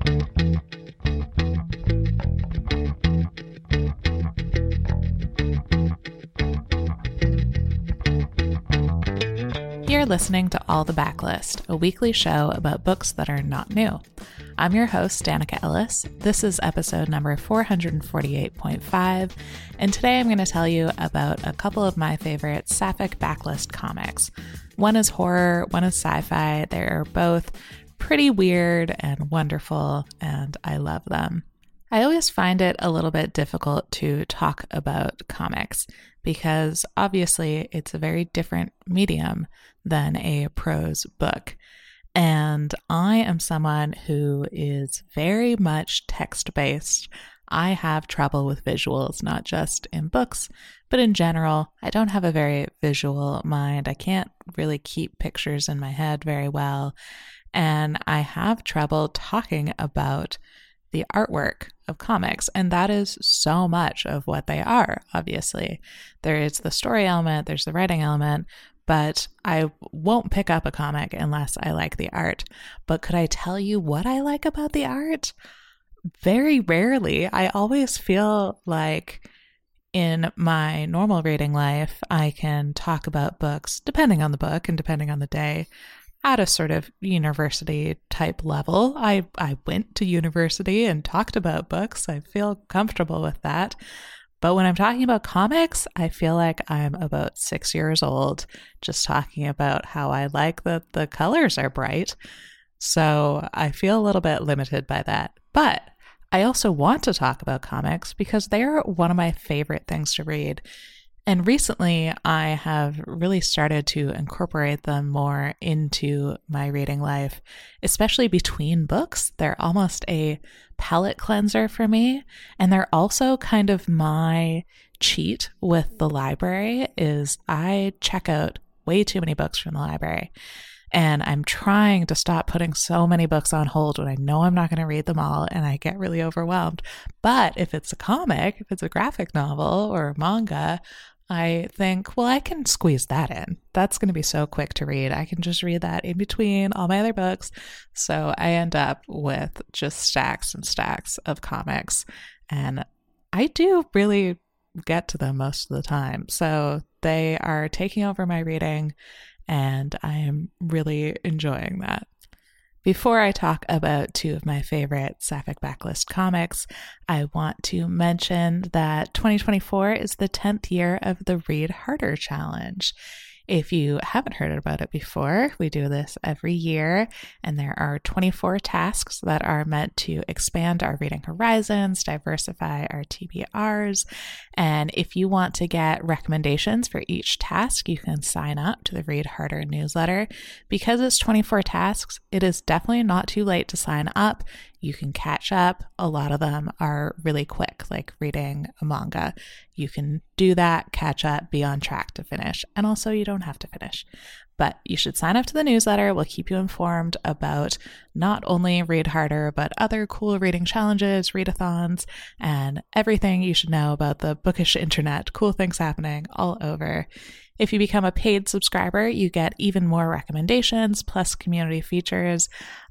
You're listening to All the Backlist, a weekly show about books that are not new. I'm your host, Danica Ellis. This is episode number 448.5, and today I'm going to tell you about a couple of my favorite Sapphic Backlist comics. One is horror, one is sci-fi. They're both pretty weird and wonderful, and I love them. I always find it a little bit difficult to talk about comics because obviously it's a very different medium than a prose book. And I am someone who is very much text-based. I have trouble with visuals, not just in books, but in general. I don't have a very visual mind. I can't really keep pictures in my head very well. And I have trouble talking about the artwork of comics, and that is so much of what they are, obviously. There is the story element, there's the writing element, but I won't pick up a comic unless I like the art. But could I tell you what I like about the art? Very rarely. I always feel like in my normal reading life, I can talk about books, depending on the book and depending on the day, at a sort of university type level. I went to university and talked about books. I feel comfortable with that. But when I'm talking about comics, I feel like I'm about 6 years old, just talking about how I like that the colors are bright. So I feel a little bit limited by that. But I also want to talk about comics because they're one of my favorite things to read. And recently, I have really started to incorporate them more into my reading life, especially between books. They're almost a palate cleanser for me. And they're also kind of my cheat with the library is I check out way too many books from the library. And I'm trying to stop putting so many books on hold when I know I'm not going to read them all and I get really overwhelmed. But if it's a comic, if it's a graphic novel or a manga, I think, well, I can squeeze that in. That's going to be so quick to read. I can just read that in between all my other books. So I end up with just stacks and stacks of comics. And I do really get to them most of the time. So they are taking over my reading, and I am really enjoying that. Before I talk about two of my favorite Sapphic Backlist comics, I want to mention that 2024 is the 10th year of the Read Harder Challenge. If you haven't heard about it before, we do this every year, and there are 24 tasks that are meant to expand our reading horizons, diversify our TBRs, and if you want to get recommendations for each task, you can sign up to the Read Harder newsletter. Because it's 24 tasks, it is definitely not too late to sign up. You can catch up. A lot of them are really quick, like reading a manga. You can do that, catch up, be on track to finish. And also you don't have to finish. But you should sign up to the newsletter. We'll keep you informed about not only Read Harder, but other cool reading challenges, readathons, and everything you should know about the bookish internet. Cool things happening all over. If you become a paid subscriber, you get even more recommendations plus community features.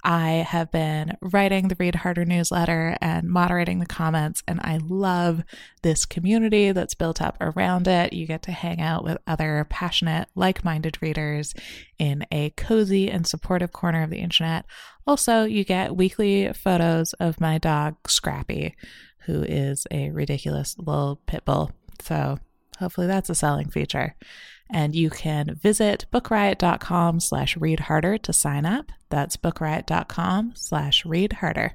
I have been writing the Read Harder newsletter and moderating the comments, and I love this community that's built up around it. You get to hang out with other passionate, like-minded readers in a cozy and supportive corner of the internet. Also, you get weekly photos of my dog, Scrappy, who is a ridiculous little pit bull. So hopefully that's a selling feature. And you can visit bookriot.com/readharder to sign up. That's bookriot.com/readharder.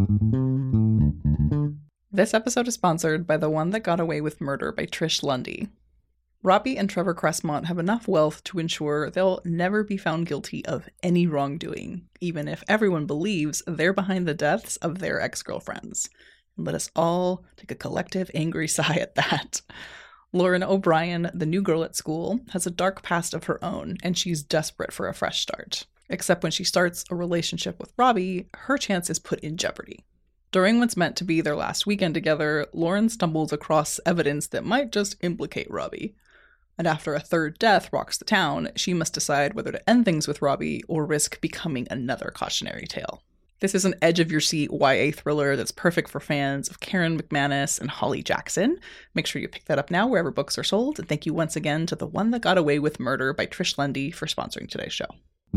This episode is sponsored by The One That Got Away with Murder by Trish Lundy. Robbie and Trevor Cressmont have enough wealth to ensure they'll never be found guilty of any wrongdoing, even if everyone believes they're behind the deaths of their ex-girlfriends. And let us all take a collective angry sigh at that. Lauren O'Brien, the new girl at school, has a dark past of her own, and she's desperate for a fresh start. Except when she starts a relationship with Robbie, her chance is put in jeopardy. During what's meant to be their last weekend together, Lauren stumbles across evidence that might just implicate Robbie. And after a third death rocks the town, she must decide whether to end things with Robbie or risk becoming another cautionary tale. This is an edge-of-your-seat YA thriller that's perfect for fans of Karen McManus and Holly Jackson. Make sure you pick that up now wherever books are sold. And thank you once again to The One That Got Away with Murder by Trish Lundy for sponsoring today's show.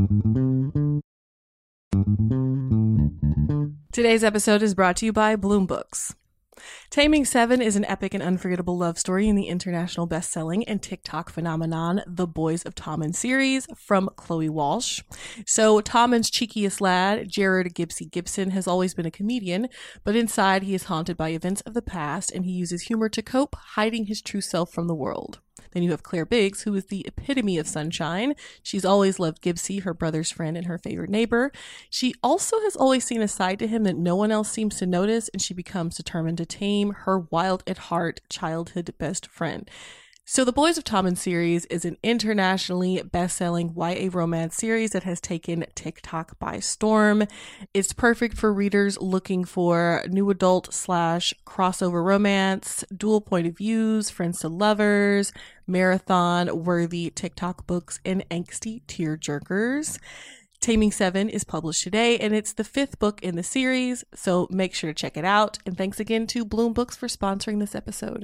Today's episode is brought to you by Bloom Books. Taming Seven is an epic and unforgettable love story in the international best-selling and TikTok phenomenon The Boys of Tommen series from Chloe Walsh. So Tommen's cheekiest lad, Jared Gibbsy Gibson, has always been a comedian, but inside he is haunted by events of the past and he uses humor to cope, hiding his true self from the world. Then you have Claire Biggs, who is the epitome of sunshine. She's always loved Gibbsy, her brother's friend and her favorite neighbor. She also has always seen a side to him that no one else seems to notice, and she becomes determined to tame her wild at heart childhood best friend. So The Boys of Tommen series is an internationally best-selling YA romance series that has taken TikTok by storm. It's perfect for readers looking for new adult / crossover romance, dual point of views, friends to lovers, marathon-worthy TikTok books, and angsty tearjerkers. Taming Seven is published today, and it's the 5th book in the series, so make sure to check it out. And thanks again to Bloom Books for sponsoring this episode.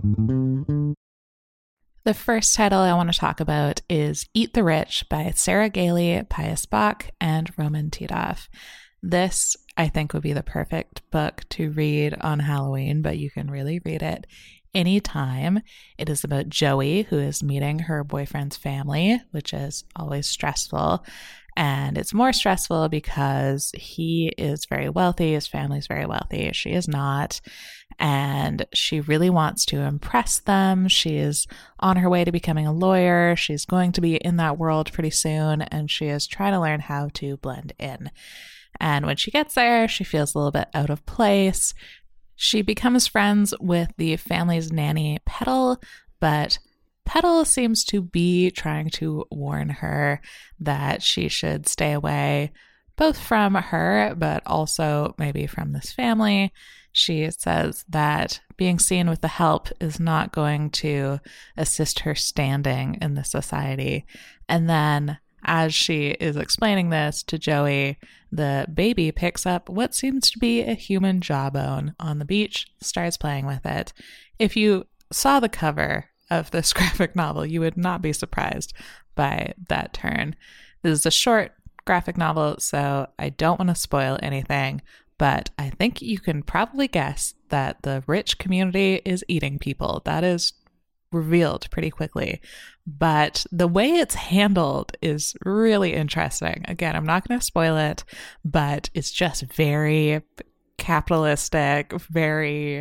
The first title I want to talk about is Eat the Rich by Sarah Gailey, Pius Bach, and Roman Titov. This, I think, would be the perfect book to read on Halloween, but you can really read it anytime. It is about Joey, who is meeting her boyfriend's family, which is always stressful. And it's more stressful because he is very wealthy. His family's very wealthy. She is not. And she really wants to impress them. She is on her way to becoming a lawyer. She's going to be in that world pretty soon. And she is trying to learn how to blend in. And when she gets there, she feels a little bit out of place. She becomes friends with the family's nanny, Petal, but Petal seems to be trying to warn her that she should stay away, both from her, but also maybe from this family. She says that being seen with the help is not going to assist her standing in the society. And then as she is explaining this to Joey, the baby picks up what seems to be a human jawbone on the beach, starts playing with it. If you saw the cover of this graphic novel, you would not be surprised by that turn. This is a short graphic novel, so I don't want to spoil anything, but I think you can probably guess that the rich community is eating people. That is revealed pretty quickly, but the way it's handled is really interesting. Again, I'm not going to spoil it, but it's just very capitalistic, very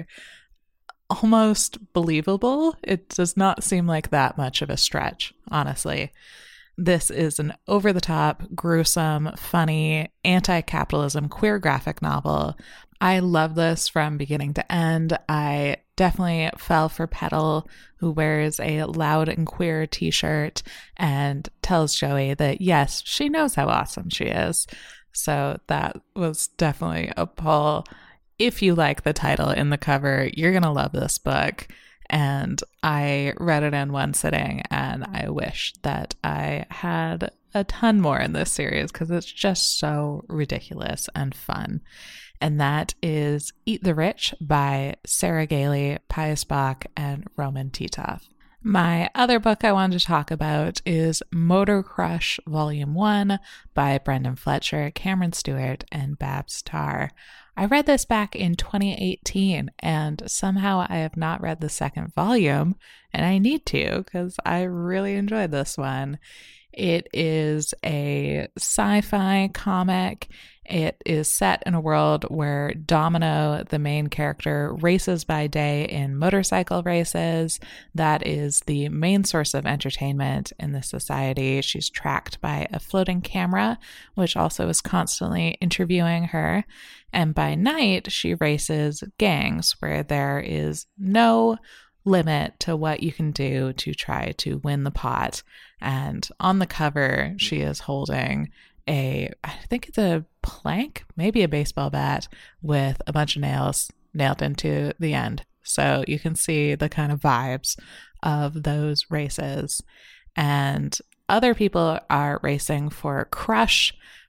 almost believable. It does not seem like that much of a stretch, honestly. This is an over-the-top, gruesome, funny, anti-capitalism queer graphic novel. I love this from beginning to end. I definitely fell for Petal, who wears a loud and queer t-shirt and tells Joey that, yes, she knows how awesome she is. So that was definitely a pull. If you like the title in the cover, you're going to love this book. And I read it in one sitting, and I wish that I had a ton more in this series because it's just so ridiculous and fun. And that is Eat the Rich by Sarah Gailey, Pius Bach, and Roman Titov. My other book I wanted to talk about is Motor Crush Volume 1 by Brendan Fletcher, Cameron Stewart, and Babs Tarr. I read this back in 2018, and somehow I have not read the second volume, and I need to because I really enjoyed this one. It is a sci-fi comic. It is set in a world where Domino, the main character, races by day in motorcycle races. That is the main source of entertainment in this society. She's tracked by a floating camera, which also is constantly interviewing her. And by night, she races gangs where there is no limit to what you can do to try to win the pot. And on the cover, she is holding I think it's a plank, maybe a baseball bat with a bunch of nails nailed into the end. So you can see the kind of vibes of those races. And other people are racing for Crush,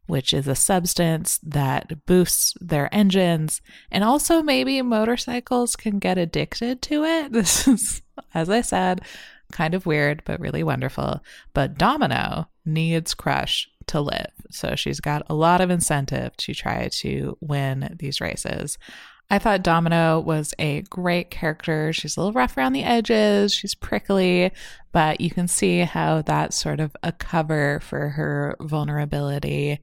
which is a substance that boosts their engines. And also maybe motorcycles can get addicted to it. This is, as I said, kind of weird, but really wonderful. But Domino needs Crush to live. So she's got a lot of incentive to try to win these races. I thought Domino was a great character. She's a little rough around the edges. She's prickly, but you can see how that's sort of a cover for her vulnerability.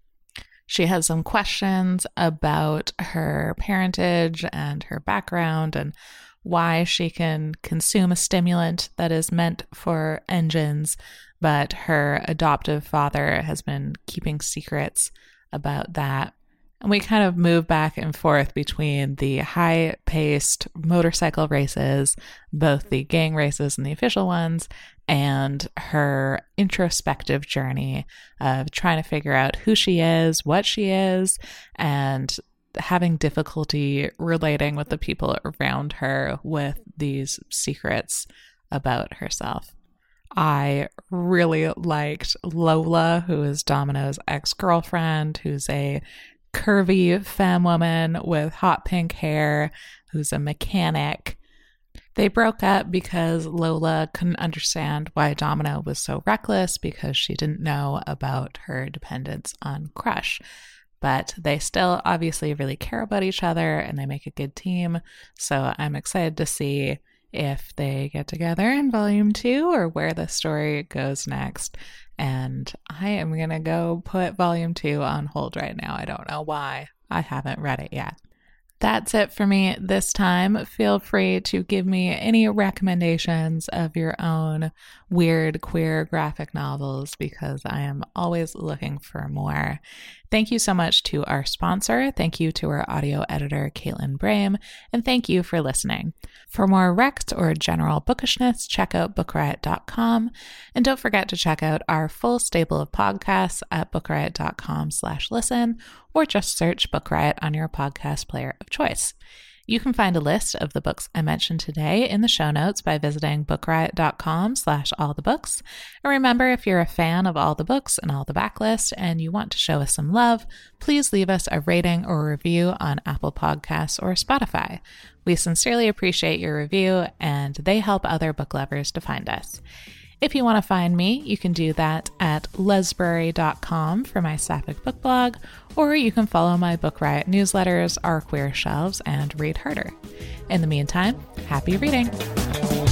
She has some questions about her parentage and her background and why she can consume a stimulant that is meant for engines, but her adoptive father has been keeping secrets about that. And we kind of move back and forth between the high-paced motorcycle races, both the gang races and the official ones, and her introspective journey of trying to figure out who she is, what she is, and having difficulty relating with the people around her with these secrets about herself. I really liked Lola, who is Domino's ex-girlfriend, who's a curvy femme woman with hot pink hair, who's a mechanic. They broke up because Lola couldn't understand why Domino was so reckless because she didn't know about her dependence on Crush. But they still obviously really care about each other and they make a good team. So I'm excited to see if they get together in volume 2 or where the story goes next. And I am going to go put volume 2 on hold right now. I don't know why. I haven't read it yet. That's it for me this time. Feel free to give me any recommendations of your own weird queer graphic novels because I am always looking for more. Thank you so much to our sponsor. Thank you to our audio editor, Caitlin Brame, and thank you for listening. For more rect or general bookishness, check out bookriot.com. And don't forget to check out our full stable of podcasts at bookriot.com/listen, or just search Book Riot on your podcast player of choice. You can find a list of the books I mentioned today in the show notes by visiting bookriot.com/allthebooks. And remember, if you're a fan of All the Books and All the Backlist and you want to show us some love, please leave us a rating or review on Apple Podcasts or Spotify. We sincerely appreciate your review and they help other book lovers to find us. If you want to find me, you can do that at lesbrary.com for my sapphic book blog, or you can follow my Book Riot newsletters, Our Queer Shelves, and Read Harder. In the meantime, happy reading!